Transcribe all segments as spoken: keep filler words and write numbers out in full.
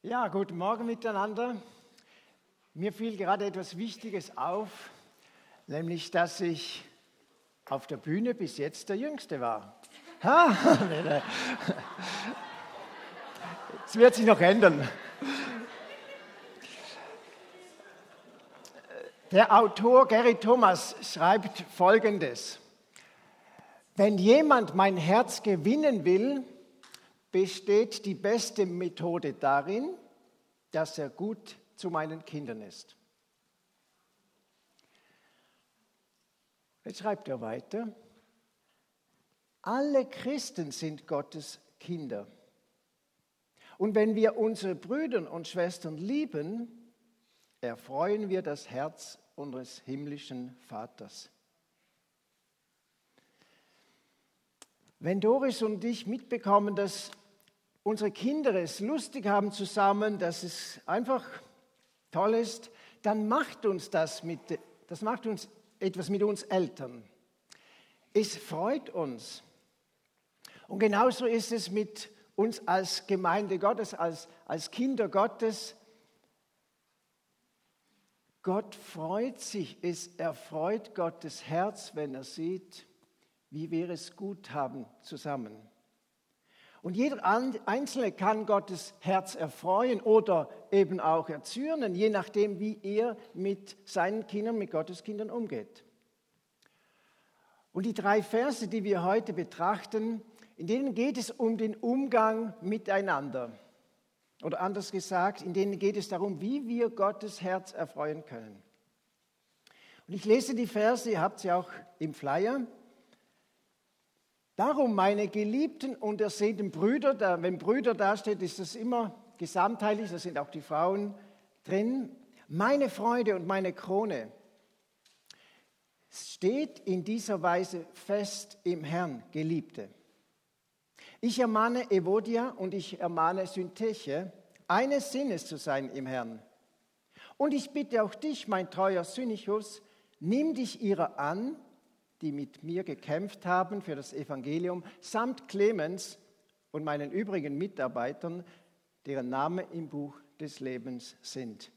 Ja, guten Morgen miteinander. Mir fiel gerade etwas Wichtiges auf, nämlich, dass ich auf der Bühne bis jetzt der Jüngste war. Ha? Es wird sich noch ändern. Der Autor Gary Thomas schreibt Folgendes: Wenn jemand mein Herz gewinnen will, besteht die beste Methode darin, dass er gut zu meinen Kindern ist. Jetzt schreibt er weiter: Alle Christen sind Gottes Kinder. Und wenn wir unsere Brüder und Schwestern lieben, erfreuen wir das Herz unseres himmlischen Vaters. Wenn Doris und ich mitbekommen, dass unsere Kinder es lustig haben zusammen, dass es einfach toll ist, dann macht uns das, mit, das macht uns etwas mit uns Eltern. Es freut uns. Und genauso ist es mit uns als Gemeinde Gottes, als, als Kinder Gottes. Gott freut sich, es erfreut Gottes Herz, wenn er sieht, wie wir es gut haben zusammen. Und jeder Einzelne kann Gottes Herz erfreuen oder eben auch erzürnen, je nachdem, wie er mit seinen Kindern, mit Gottes Kindern umgeht. Und die drei Verse, die wir heute betrachten, in denen geht es um den Umgang miteinander. Oder anders gesagt, in denen geht es darum, wie wir Gottes Herz erfreuen können. Und ich lese die Verse, ihr habt sie auch im Flyer. Darum, meine geliebten und ersehnten Brüder, da, wenn Brüder dasteht, ist das immer gesamtheitlich, da sind auch die Frauen drin. Meine Freude und meine Krone steht in dieser Weise fest im Herrn, Geliebte. Ich ermahne Evodia und ich ermahne Syntyche, eines Sinnes zu sein im Herrn. Und ich bitte auch dich, mein treuer Syntychus, nimm dich ihrer an, die mit mir gekämpft haben für das Evangelium, samt Clemens und meinen übrigen Mitarbeitern, deren Namen im Buch des Lebens sind.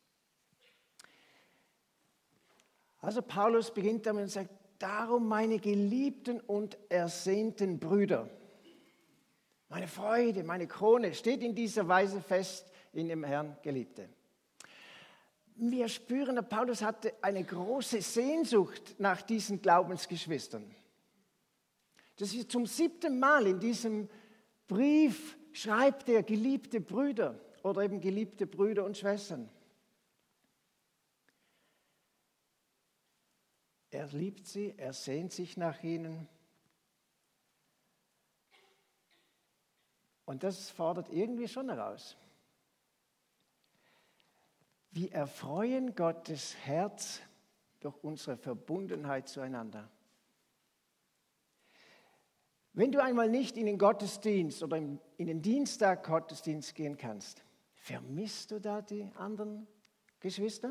Also Paulus beginnt damit und sagt, darum meine geliebten und ersehnten Brüder, meine Freude, meine Krone steht in dieser Weise fest in dem Herrn, Geliebte. Wir spüren, der Paulus hatte eine große Sehnsucht nach diesen Glaubensgeschwistern. Das ist zum siebten Mal in diesem Brief schreibt er geliebte Brüder oder eben geliebte Brüder und Schwestern. Er liebt sie, er sehnt sich nach ihnen. Und das fordert irgendwie schon heraus. Wir erfreuen Gottes Herz durch unsere Verbundenheit zueinander. Wenn du einmal nicht in den Gottesdienst oder in den Dienstag Gottesdienst gehen kannst, vermisst du da die anderen Geschwister?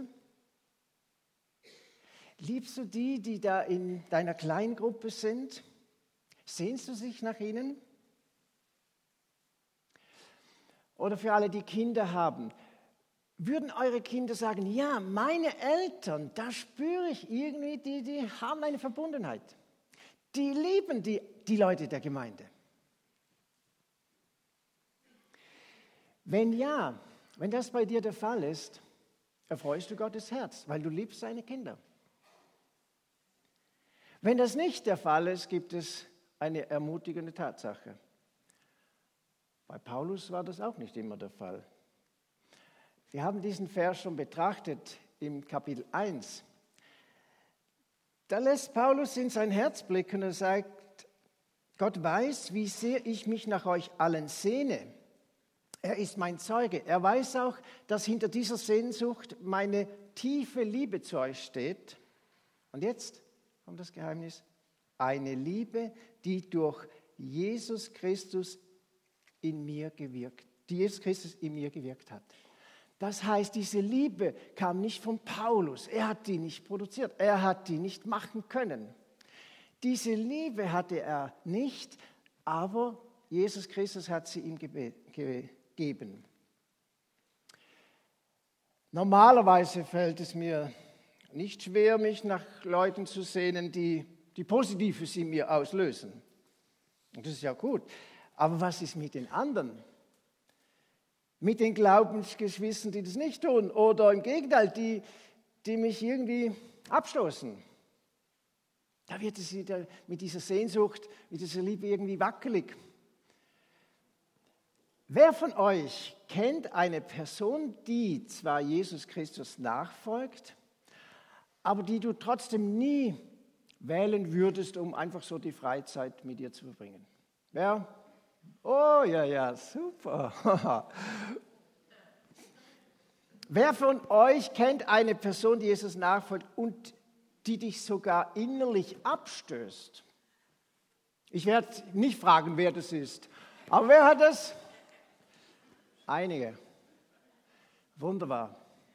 Liebst du die, die da in deiner Kleingruppe sind? Sehnst du dich nach ihnen? Oder für alle, die Kinder haben, würden eure Kinder sagen, ja, meine Eltern, da spüre ich irgendwie, die, die haben eine Verbundenheit. Die lieben die, die Leute der Gemeinde. Wenn ja, wenn das bei dir der Fall ist, erfreust du Gottes Herz, weil du liebst seine Kinder. Wenn das nicht der Fall ist, gibt es eine ermutigende Tatsache. Bei Paulus war das auch nicht immer der Fall. Wir haben diesen Vers schon betrachtet im Kapitel eins. Da lässt Paulus in sein Herz blicken und sagt, Gott weiß, wie sehr ich mich nach euch allen sehne. Er ist mein Zeuge. Er weiß auch, dass hinter dieser Sehnsucht meine tiefe Liebe zu euch steht. Und jetzt kommt das Geheimnis. Eine Liebe, die durch Jesus Christus in mir gewirkt, die Jesus Christus in mir gewirkt hat. Das heißt, diese Liebe kam nicht von Paulus. Er hat die nicht produziert. Er hat die nicht machen können. Diese Liebe hatte er nicht, aber Jesus Christus hat sie ihm gegeben. Normalerweise fällt es mir nicht schwer, mich nach Leuten zu sehnen, die, die Positives in mir auslösen. Und das ist ja gut. Aber was ist mit den anderen? Mit den Glaubensgeschwistern, die das nicht tun? Oder im Gegenteil, die, die mich irgendwie abstoßen? Da wird es wieder mit dieser Sehnsucht, mit dieser Liebe irgendwie wackelig. Wer von euch kennt eine Person, die zwar Jesus Christus nachfolgt, aber die du trotzdem nie wählen würdest, um einfach so die Freizeit mit ihr zu verbringen? Wer? Oh, ja, ja, super. Wer von euch kennt eine Person, die Jesus nachfolgt und die dich sogar innerlich abstößt? Ich werde nicht fragen, wer das ist. Aber wer hat das? Einige. Wunderbar.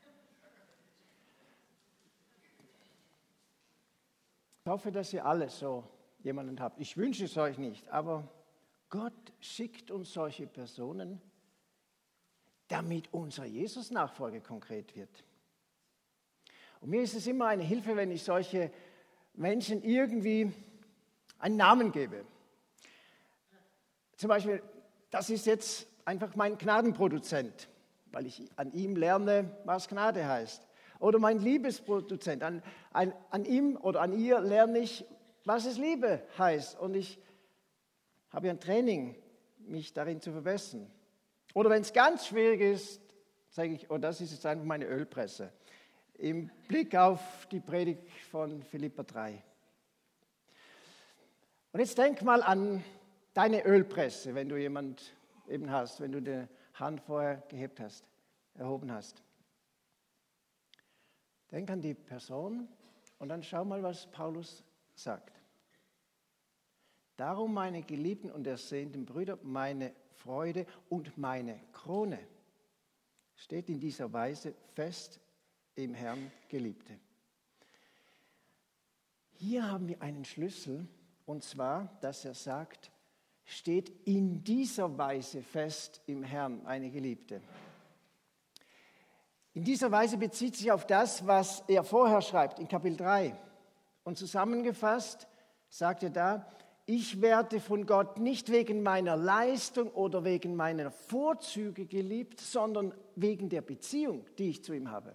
Ich hoffe, dass ihr alle so jemanden habt. Ich wünsche es euch nicht, aber Gott schickt uns solche Personen, damit unsere Jesus-Nachfolge konkret wird. Und mir ist es immer eine Hilfe, wenn ich solche Menschen irgendwie einen Namen gebe. Zum Beispiel, das ist jetzt einfach mein Gnadenproduzent, weil ich an ihm lerne, was Gnade heißt. Oder mein Liebesproduzent, an, an, an ihm oder an ihr lerne ich, was es Liebe heißt. Und ich habe ein Training, mich darin zu verbessern. Oder wenn es ganz schwierig ist, sage ich, oh, das ist jetzt einfach meine Ölpresse. Im Blick auf die Predigt von Philipper drei. Und jetzt denk mal an deine Ölpresse, wenn du jemand eben hast, wenn du die Hand vorher gehebt hast, erhoben hast. Denk an die Person und dann schau mal, was Paulus sagt. Darum, meine geliebten und ersehnten Brüder, meine Freude und meine Krone steht in dieser Weise fest im Herrn, Geliebte. Hier haben wir einen Schlüssel, und zwar, dass er sagt, steht in dieser Weise fest im Herrn, eine Geliebte. In dieser Weise bezieht sich auf das, was er vorher schreibt, in Kapitel drei. Und zusammengefasst sagt er da, ich werde von Gott nicht wegen meiner Leistung oder wegen meiner Vorzüge geliebt, sondern wegen der Beziehung, die ich zu ihm habe.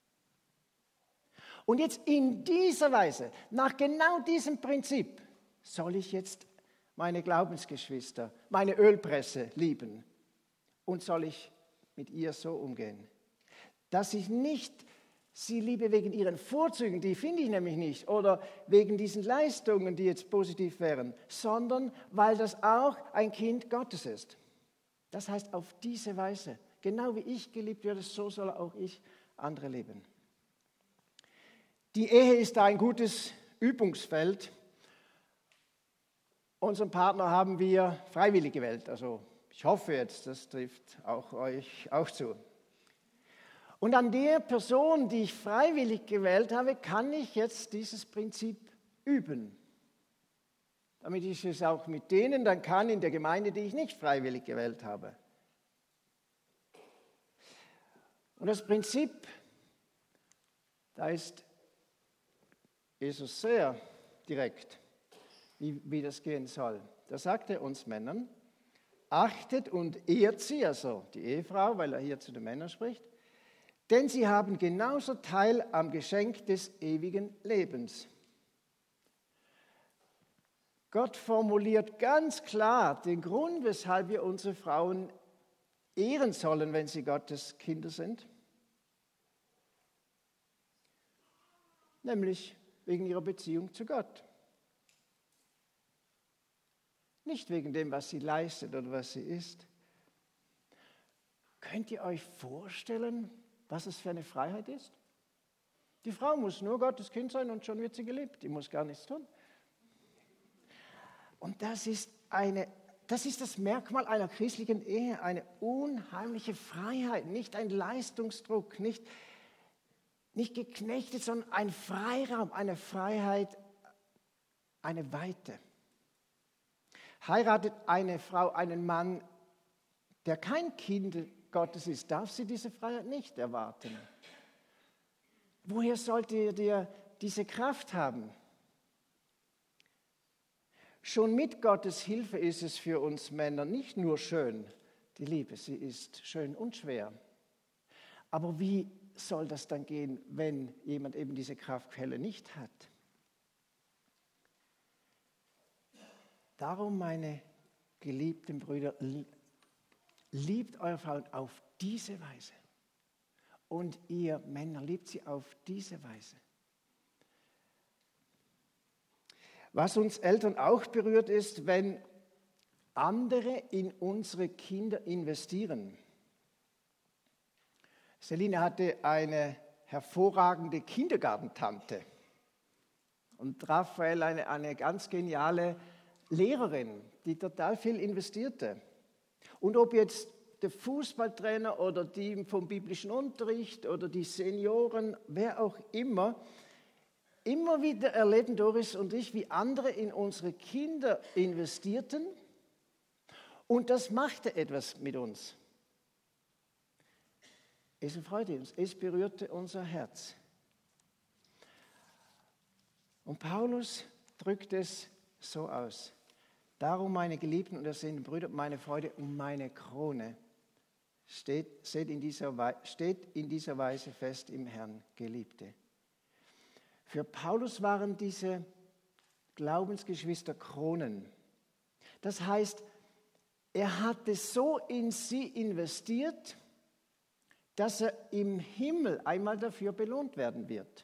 Und jetzt in dieser Weise, nach genau diesem Prinzip, soll ich jetzt meine Glaubensgeschwister, meine Ölpresse lieben und soll ich mit ihr so umgehen. Dass ich nicht sie liebe wegen ihren Vorzügen, die finde ich nämlich nicht, oder wegen diesen Leistungen, die jetzt positiv wären, sondern weil das auch ein Kind Gottes ist. Das heißt, auf diese Weise, genau wie ich geliebt werde, so soll auch ich andere lieben. Die Ehe ist da ein gutes Übungsfeld. Unseren Partner haben wir freiwillig gewählt, also ich hoffe jetzt, das trifft auch euch auch zu. Und an der Person, die ich freiwillig gewählt habe, kann ich jetzt dieses Prinzip üben. Damit ich es auch mit denen dann kann in der Gemeinde, die ich nicht freiwillig gewählt habe. Und das Prinzip, da ist Jesus sehr direkt, wie, wie das gehen soll. Da sagt er uns Männern, achtet und ehrt sie, also die Ehefrau, weil er hier zu den Männern spricht, denn sie haben genauso Teil am Geschenk des ewigen Lebens. Gott formuliert ganz klar den Grund, weshalb wir unsere Frauen ehren sollen, wenn sie Gottes Kinder sind. Nämlich wegen ihrer Beziehung zu Gott. Nicht wegen dem, was sie leistet oder was sie ist. Könnt ihr euch vorstellen, was es für eine Freiheit ist? Die Frau muss nur Gottes Kind sein und schon wird sie geliebt. Die muss gar nichts tun. Und das ist, eine, das ist das Merkmal einer christlichen Ehe, eine unheimliche Freiheit, nicht ein Leistungsdruck, nicht, nicht geknechtet, sondern ein Freiraum, eine Freiheit, eine Weite. Heiratet eine Frau einen Mann, der kein Kind Gottes ist, darf sie diese Freiheit nicht erwarten. Woher solltet ihr diese Kraft haben? Schon mit Gottes Hilfe ist es für uns Männer nicht nur schön, die Liebe, sie ist schön und schwer. Aber wie soll das dann gehen, wenn jemand eben diese Kraftquelle nicht hat? Darum, meine geliebten Brüder, liebt eure Frauen auf diese Weise. Und ihr Männer, liebt sie auf diese Weise. Was uns Eltern auch berührt ist, wenn andere in unsere Kinder investieren. Selina hatte eine hervorragende Kindergartentante und Raphael eine, eine ganz geniale Lehrerin, die total viel investierte. Und ob jetzt der Fußballtrainer oder die vom biblischen Unterricht oder die Senioren, wer auch immer, immer wieder erleben Doris und ich, wie andere in unsere Kinder investierten und das machte etwas mit uns. Es erfreute uns, es berührte unser Herz. Und Paulus drückt es so aus. Darum, meine geliebten und ersehnten Brüder, meine Freude und meine Krone steht, steht, in dieser Weise, steht in dieser Weise fest im Herrn, Geliebte. Für Paulus waren diese Glaubensgeschwister Kronen. Das heißt, er hatte so in sie investiert, dass er im Himmel einmal dafür belohnt werden wird.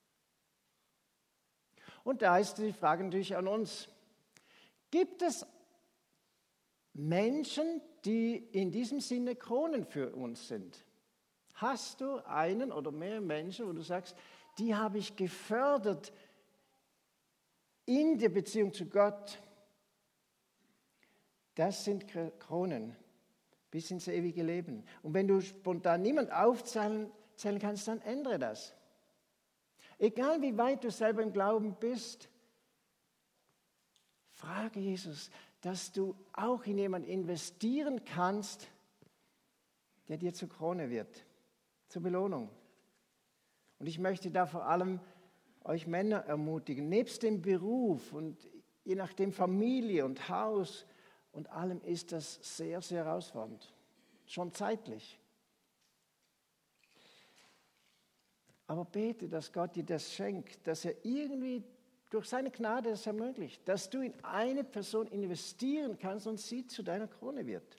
Und da ist die Frage natürlich an uns. Gibt es Menschen, die in diesem Sinne Kronen für uns sind? Hast du einen oder mehr Menschen, wo du sagst, die habe ich gefördert in der Beziehung zu Gott? Das sind Kronen bis ins ewige Leben. Und wenn du spontan niemand aufzählen kannst, dann ändere das. Egal wie weit du selber im Glauben bist, frage Jesus, dass du auch in jemanden investieren kannst, der dir zur Krone wird, zur Belohnung. Und ich möchte da vor allem euch Männer ermutigen, nebst dem Beruf und je nachdem Familie und Haus und allem ist das sehr, sehr herausfordernd, schon zeitlich. Aber bete, dass Gott dir das schenkt, dass er irgendwie durch seine Gnade es ermöglicht, dass du in eine Person investieren kannst und sie zu deiner Krone wird.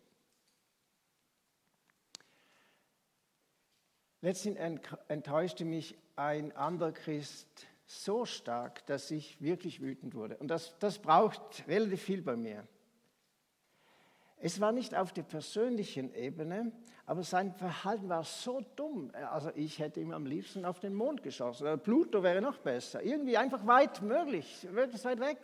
Letztens enttäuschte mich ein anderer Christ so stark, dass ich wirklich wütend wurde. Und das, das braucht relativ viel bei mir. Es war nicht auf der persönlichen Ebene, aber sein Verhalten war so dumm. Also ich hätte ihm am liebsten auf den Mond geschossen. Pluto wäre noch besser. Irgendwie einfach weit möglich, wirklich weit weg.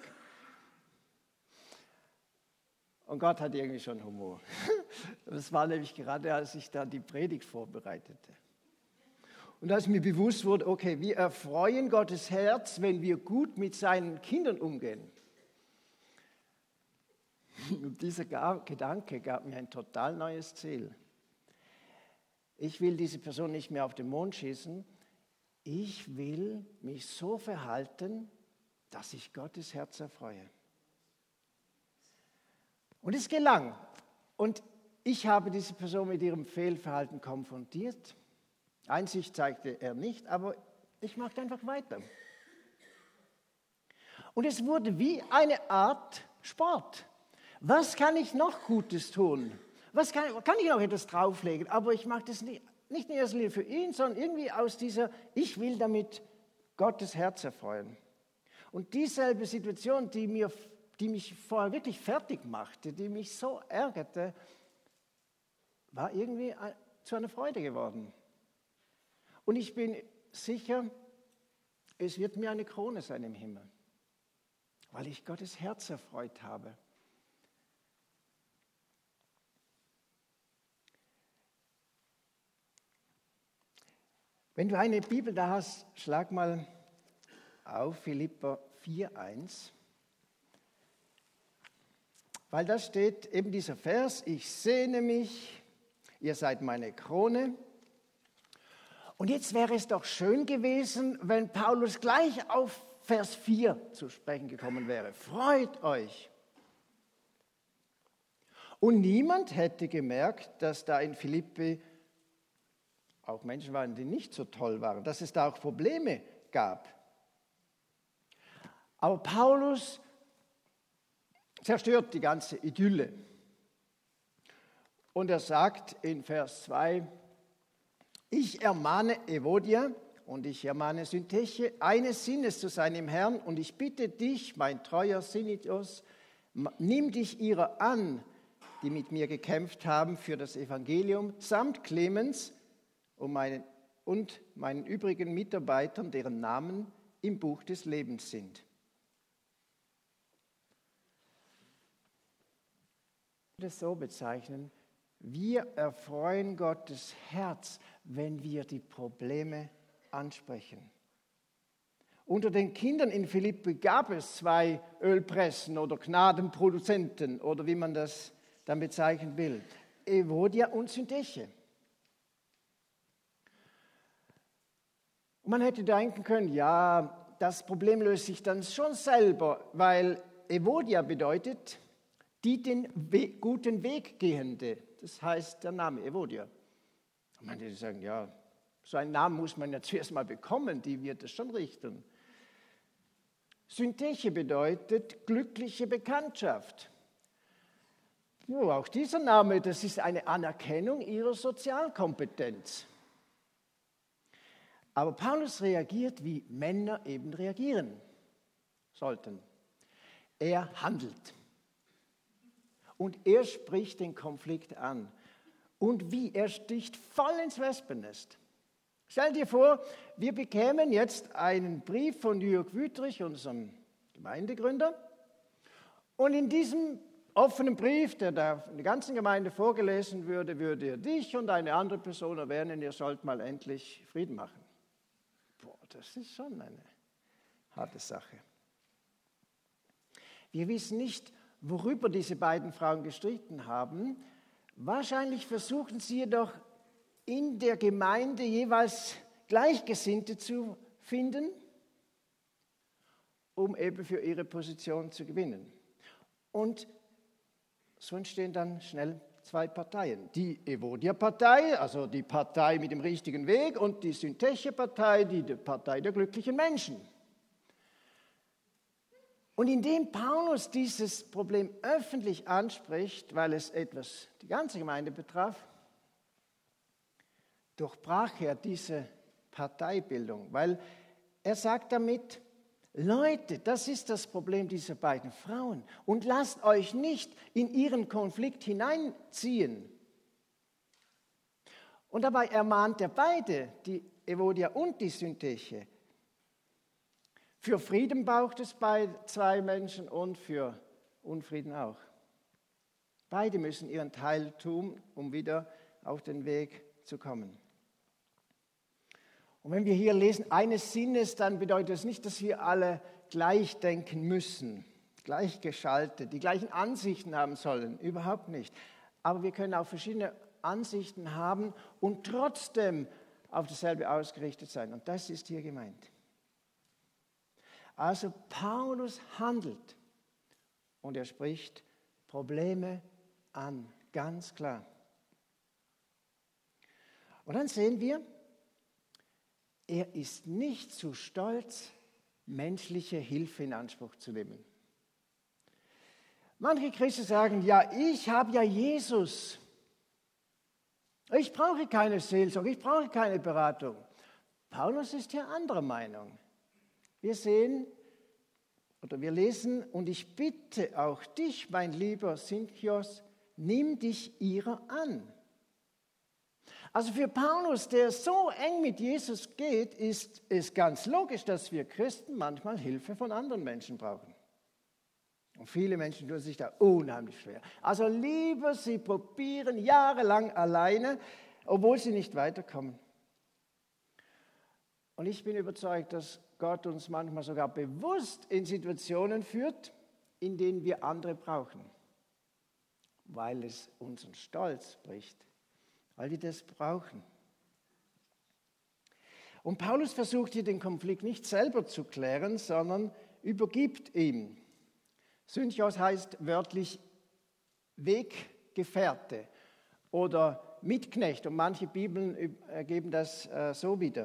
Und Gott hat irgendwie schon Humor. Das war nämlich gerade, als ich da die Predigt vorbereitete. Und als mir bewusst wurde, okay, wir erfreuen Gottes Herz, wenn wir gut mit seinen Kindern umgehen. Und dieser Gedanke gab mir ein total neues Ziel. Ich will diese Person nicht mehr auf den Mond schießen. Ich will mich so verhalten, dass ich Gottes Herz erfreue. Und es gelang. Und ich habe diese Person mit ihrem Fehlverhalten konfrontiert. Einsicht zeigte er nicht, aber ich machte einfach weiter. Und es wurde wie eine Art Sport. Was kann ich noch Gutes tun? Was kann, kann ich noch etwas drauflegen? Aber ich mache das nicht, nicht in erster Linie für ihn, sondern irgendwie aus dieser, ich will damit Gottes Herz erfreuen. Und dieselbe Situation, die, mir, die mich vorher wirklich fertig machte, die mich so ärgerte, war irgendwie zu einer Freude geworden. Und ich bin sicher, es wird mir eine Krone sein im Himmel, weil ich Gottes Herz erfreut habe. Wenn du eine Bibel da hast, schlag mal auf Philipper vier eins. Weil da steht eben dieser Vers, ich sehne mich, ihr seid meine Krone. Und jetzt wäre es doch schön gewesen, wenn Paulus gleich auf Vers vier zu sprechen gekommen wäre. Freut euch. Und niemand hätte gemerkt, dass da in Philippi auch Menschen waren, die nicht so toll waren, dass es da auch Probleme gab. Aber Paulus zerstört die ganze Idylle. Und er sagt in Vers zwei, ich ermahne Evodia und ich ermahne Syntyche, eines Sinnes zu sein im Herrn, und ich bitte dich, mein treuer Syntychos, nimm dich ihrer an, die mit mir gekämpft haben für das Evangelium, samt Clemens und meinen, und meinen übrigen Mitarbeitern, deren Namen im Buch des Lebens sind. Ich würde es so bezeichnen, wir erfreuen Gottes Herz, wenn wir die Probleme ansprechen. Unter den Kindern in Philippi gab es zwei Ölpressen oder Gnadenproduzenten oder wie man das dann bezeichnen will, Evodia und Syntyche. Und man hätte denken können, ja, das Problem löst sich dann schon selber, weil Evodia bedeutet, die den We- guten Weg gehende. Das heißt der Name Evodia. Und man hätte sagen, ja, so einen Namen muss man ja zuerst mal bekommen, die wird es schon richten. Syntyche bedeutet glückliche Bekanntschaft. Oh, auch dieser Name, das ist eine Anerkennung ihrer Sozialkompetenz. Aber Paulus reagiert, wie Männer eben reagieren sollten. Er handelt. Und er spricht den Konflikt an. Und wie? Er sticht voll ins Wespennest. Stell dir vor, wir bekämen jetzt einen Brief von Jörg Wüthrich, unserem Gemeindegründer. Und in diesem offenen Brief, der da in der ganzen Gemeinde vorgelesen würde, würde er dich und eine andere Person erwähnen, ihr sollt mal endlich Frieden machen. Boah, das ist schon eine harte Sache. Wir wissen nicht, worüber diese beiden Frauen gestritten haben. Wahrscheinlich versuchten sie jedoch in der Gemeinde jeweils Gleichgesinnte zu finden, um eben für ihre Position zu gewinnen. Und so entstehen dann schnell zwei Parteien. Die Evodia-Partei, also die Partei mit dem richtigen Weg, und die Syntyche-Partei, die Partei der glücklichen Menschen. Und indem Paulus dieses Problem öffentlich anspricht, weil es etwas die ganze Gemeinde betraf, durchbrach er diese Parteibildung, weil er sagt damit, Leute, das ist das Problem dieser beiden Frauen, und lasst euch nicht in ihren Konflikt hineinziehen. Und dabei ermahnt er beide, die Evodia und die Syntyche. Für Frieden braucht es bei zwei Menschen und für Unfrieden auch. Beide müssen ihren Teil tun, um wieder auf den Weg zu kommen. Und wenn wir hier lesen, eines Sinnes, dann bedeutet das nicht, dass wir alle gleich denken müssen, gleichgeschaltet, die gleichen Ansichten haben sollen, überhaupt nicht. Aber wir können auch verschiedene Ansichten haben und trotzdem auf dasselbe ausgerichtet sein. Und das ist hier gemeint. Also Paulus handelt und er spricht Probleme an, ganz klar. Und dann sehen wir, er ist nicht zu stolz, menschliche Hilfe in Anspruch zu nehmen. Manche Christen sagen, ja, ich habe ja Jesus. Ich brauche keine Seelsorge, ich brauche keine Beratung. Paulus ist hier anderer Meinung. Wir sehen oder wir lesen, und ich bitte auch dich, mein lieber Syntychos, nimm dich ihrer an. Also für Paulus, der so eng mit Jesus geht, ist es ganz logisch, dass wir Christen manchmal Hilfe von anderen Menschen brauchen. Und viele Menschen tun sich da unheimlich schwer. Also lieber sie probieren jahrelang alleine, obwohl sie nicht weiterkommen. Und ich bin überzeugt, dass Gott uns manchmal sogar bewusst in Situationen führt, in denen wir andere brauchen, weil es unseren Stolz bricht, weil wir das brauchen. Und Paulus versucht hier den Konflikt nicht selber zu klären, sondern übergibt ihm. Synchos heißt wörtlich Weggefährte oder Mitknecht und manche Bibeln geben das äh, so wieder.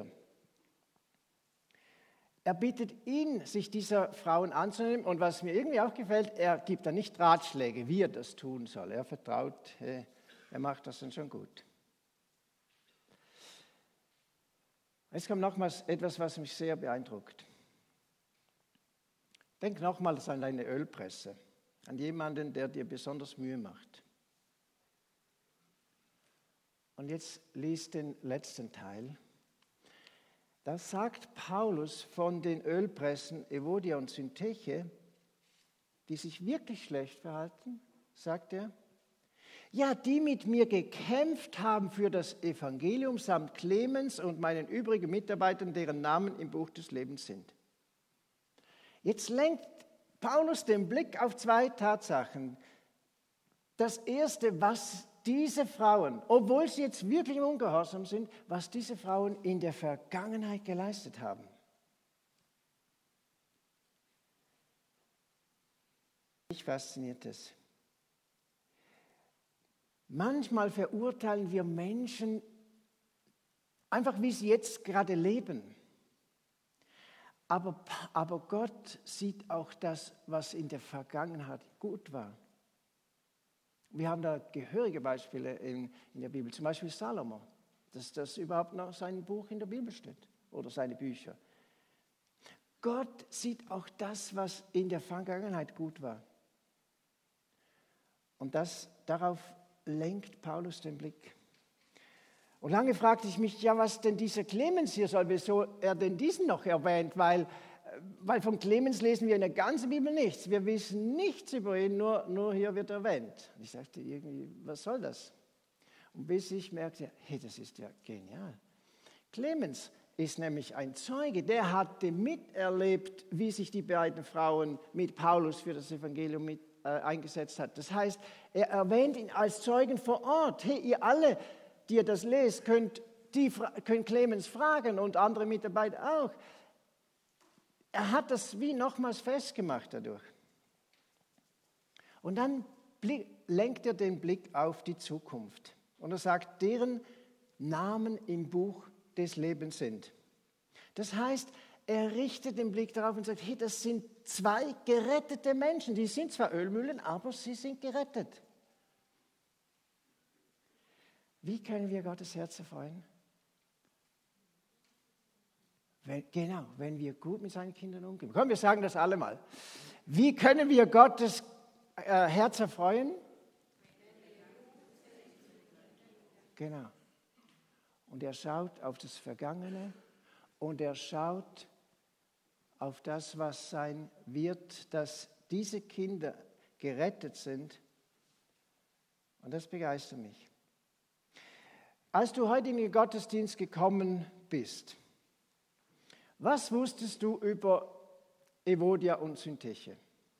Er bittet ihn, sich dieser Frauen anzunehmen und was mir irgendwie auch gefällt, er gibt da nicht Ratschläge, wie er das tun soll. Er vertraut, hey, er macht das dann schon gut. Jetzt kommt nochmals etwas, was mich sehr beeindruckt. Denk nochmals an deine Ölpresse, an jemanden, der dir besonders Mühe macht. Und jetzt lies den letzten Teil. Da sagt Paulus von den Ölpressen Evodia und Syntyche, die sich wirklich schlecht verhalten, sagt er, ja, die mit mir gekämpft haben für das Evangelium samt Clemens und meinen übrigen Mitarbeitern, deren Namen im Buch des Lebens sind. Jetzt lenkt Paulus den Blick auf zwei Tatsachen. Das erste, was diese Frauen, obwohl sie jetzt wirklich im Ungehorsam sind, was diese Frauen in der Vergangenheit geleistet haben. Mich fasziniert es. Manchmal verurteilen wir Menschen einfach, wie sie jetzt gerade leben. Aber, aber Gott sieht auch das, was in der Vergangenheit gut war. Wir haben da gehörige Beispiele in, in der Bibel, zum Beispiel Salomo, dass das überhaupt noch sein Buch in der Bibel steht oder seine Bücher. Gott sieht auch das, was in der Vergangenheit gut war. Und das, darauf lenkt Paulus den Blick. Und lange fragte ich mich, ja, was denn dieser Clemens hier soll, wieso er denn diesen noch erwähnt, weil, weil von Clemens lesen wir in der ganzen Bibel nichts. Wir wissen nichts über ihn, nur, nur hier wird erwähnt. Und ich sagte irgendwie, was soll das? Und bis ich merkte, hey, das ist ja genial. Clemens ist nämlich ein Zeuge, der hatte miterlebt, wie sich die beiden Frauen mit Paulus für das Evangelium mit, äh, eingesetzt hat. Das heißt, er erwähnt ihn als Zeugen vor Ort. Hey, ihr alle, die ihr das lest, könnt, die, könnt Clemens fragen und andere Mitarbeiter auch. Er hat das wie nochmals festgemacht dadurch. Und dann blick, lenkt er den Blick auf die Zukunft. Und er sagt, deren Namen im Buch des Lebens sind. Das heißt, er richtet den Blick darauf und sagt, hey, das sind zwei gerettete Menschen. Die sind zwar Ölmühlen, aber sie sind gerettet. Wie können wir Gottes Herz erfreuen? Wenn, genau, wenn wir gut mit seinen Kindern umgehen. Komm, wir sagen das alle mal. Wie können wir Gottes äh, Herz erfreuen? Genau. Und er schaut auf das Vergangene und er schaut auf das, was sein wird, dass diese Kinder gerettet sind. Und das begeistert mich. Als du heute in den Gottesdienst gekommen bist, was wusstest du über Evodia und Syntyche?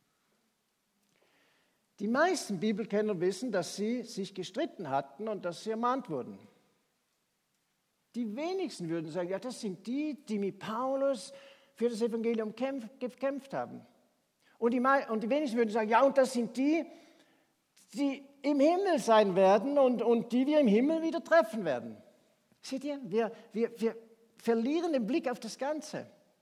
Die meisten Bibelkenner wissen, dass sie sich gestritten hatten und dass sie ermahnt wurden. Die wenigsten würden sagen, ja, das sind die, die mit Paulus für das Evangelium kämpf, gekämpft haben. Und die, und die wenigsten würden sagen, ja, und das sind die, die im Himmel sein werden und, und die wir im Himmel wieder treffen werden. Seht ihr, wir, wir, wir verlieren den Blick auf das Ganze.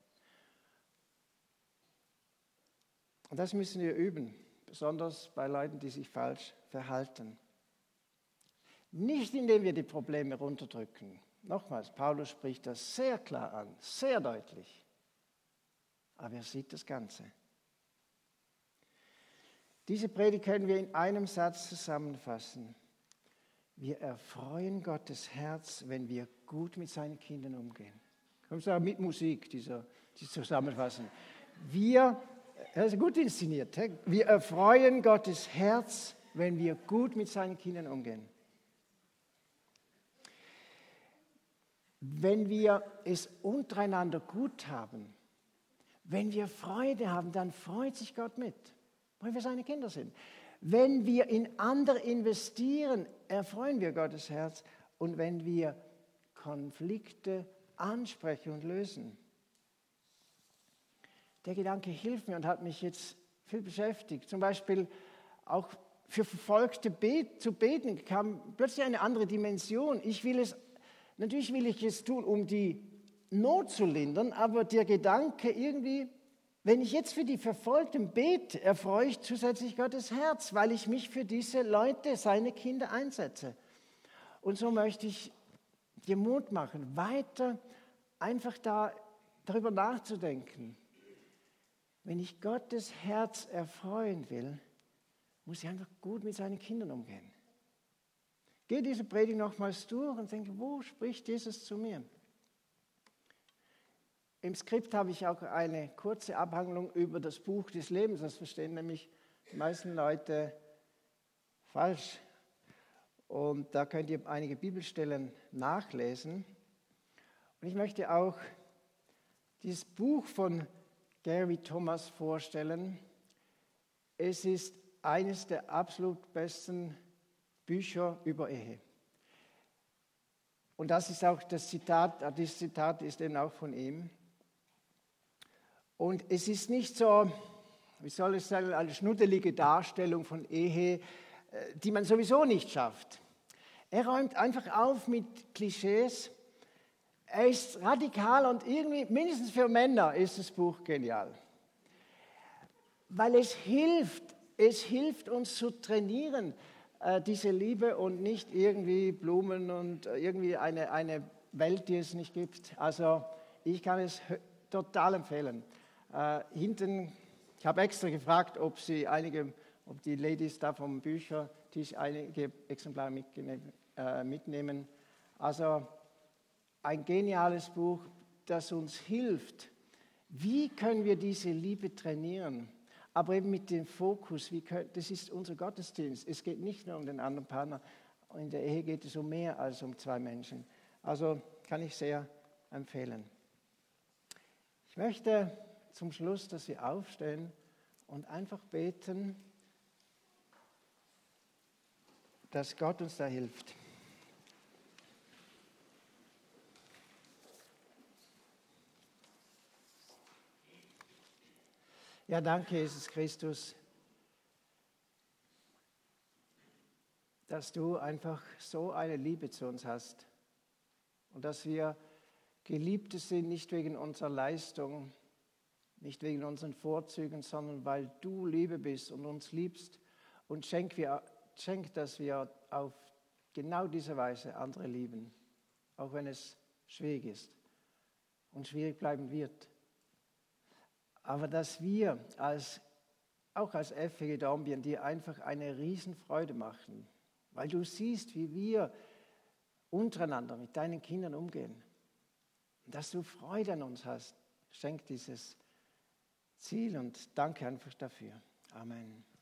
Und das müssen wir üben, besonders bei Leuten, die sich falsch verhalten. Nicht indem wir die Probleme runterdrücken. Nochmals, Paulus spricht das sehr klar an, sehr deutlich. Aber er sieht das Ganze. Diese Predigt können wir in einem Satz zusammenfassen. Wir erfreuen Gottes Herz, wenn wir gut mit seinen Kindern umgehen. Komm, sagen mit Musik, dieser, die zusammenfassen. Wir, das ist gut inszeniert, wir erfreuen Gottes Herz, wenn wir gut mit seinen Kindern umgehen. Wenn wir es untereinander gut haben, wenn wir Freude haben, dann freut sich Gott mit, weil wir seine Kinder sind. Wenn wir in andere investieren, erfreuen wir Gottes Herz. Und wenn wir Konflikte ansprechen und lösen. Der Gedanke hilft mir und hat mich jetzt viel beschäftigt. Zum Beispiel auch für Verfolgte bet, zu beten kam plötzlich eine andere Dimension. Ich will es, natürlich will ich es tun, um die Not zu lindern, aber der Gedanke irgendwie, wenn ich jetzt für die Verfolgten bete, erfreue ich zusätzlich Gottes Herz, weil ich mich für diese Leute, seine Kinder einsetze. Und so möchte ich dir Mut machen, weiter einfach da, darüber nachzudenken. Wenn ich Gottes Herz erfreuen will, muss ich einfach gut mit seinen Kindern umgehen. Gehe diese Predigt nochmals durch und denke, wo spricht Jesus zu mir? Im Skript habe ich auch eine kurze Abhandlung über das Buch des Lebens. Das verstehen nämlich die meisten Leute falsch. Und da könnt ihr einige Bibelstellen nachlesen. Und ich möchte auch dieses Buch von Gary Thomas vorstellen. Es ist eines der absolut besten Bücher über Ehe. Und das ist auch das Zitat, das Zitat ist eben auch von ihm. Und es ist nicht so, wie soll ich sagen, eine schnuddelige Darstellung von Ehe, die man sowieso nicht schafft. Er räumt einfach auf mit Klischees. Er ist radikal und irgendwie, mindestens für Männer, ist das Buch genial. Weil es hilft, es hilft uns zu trainieren, äh, diese Liebe und nicht irgendwie Blumen und irgendwie eine, eine Welt, die es nicht gibt. Also ich kann es total empfehlen. Äh, hinten, ich habe extra gefragt, ob sie einige, ob die Ladies da vom Büchertisch einige Exemplare mitnehmen. Äh, mitnehmen. Also ein geniales Buch, das uns hilft. Wie können wir diese Liebe trainieren? Aber eben mit dem Fokus, wie können, das ist unser Gottesdienst. Es geht nicht nur um den anderen Partner. In der Ehe geht es um mehr als um zwei Menschen. Also kann ich sehr empfehlen. Ich möchte zum Schluss, dass wir aufstehen und einfach beten, dass Gott uns da hilft. Ja, danke, Jesus Christus, dass du einfach so eine Liebe zu uns hast und dass wir Geliebte sind, nicht wegen unserer Leistung, nicht wegen unseren Vorzügen, sondern weil du Liebe bist und uns liebst und schenk, wir, schenk, dass wir auf genau diese Weise andere lieben, auch wenn es schwierig ist und schwierig bleiben wird. Aber dass wir als, auch als F G Dornbirn dir einfach eine Riesenfreude machen, weil du siehst, wie wir untereinander mit deinen Kindern umgehen. Und dass du Freude an uns hast, schenk dieses Ziel und danke einfach dafür. Amen.